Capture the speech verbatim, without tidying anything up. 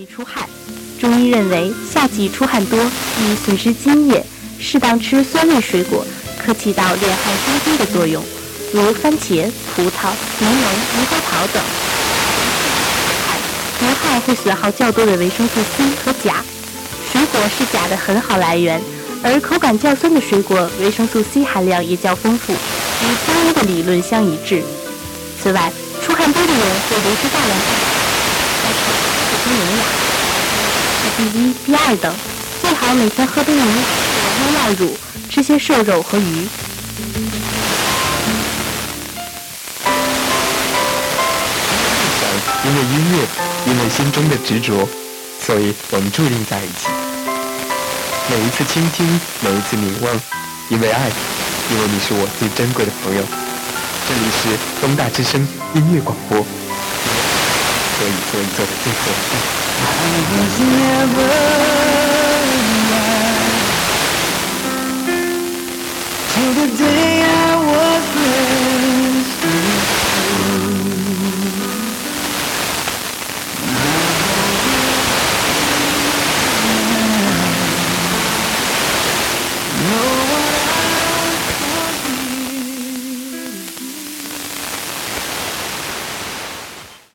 易出汗。中医认为夏季出汗多易损失津液，适当吃酸类水果可起到敛汗生津的作用，如番茄、葡萄、柠檬、猕猴桃等。流汗会损耗较多的维生素 C 和钾，水果是钾的很好来源，而口感较酸的水果维生素 C 含量也较丰富，与中医的理论相一致。此外，出汗多的人会流失大量汗水，但是补充营养，B 一、B 二等，最好每天喝杯牛奶或优酪乳，吃些瘦肉和鱼。 因为音乐，因为心中的执着，所以我们注定在一起。每一次倾听，每一次凝望，因为爱，因为你是我最珍贵的朋友。这里是东大之声音乐广播，所以所以做的最合适。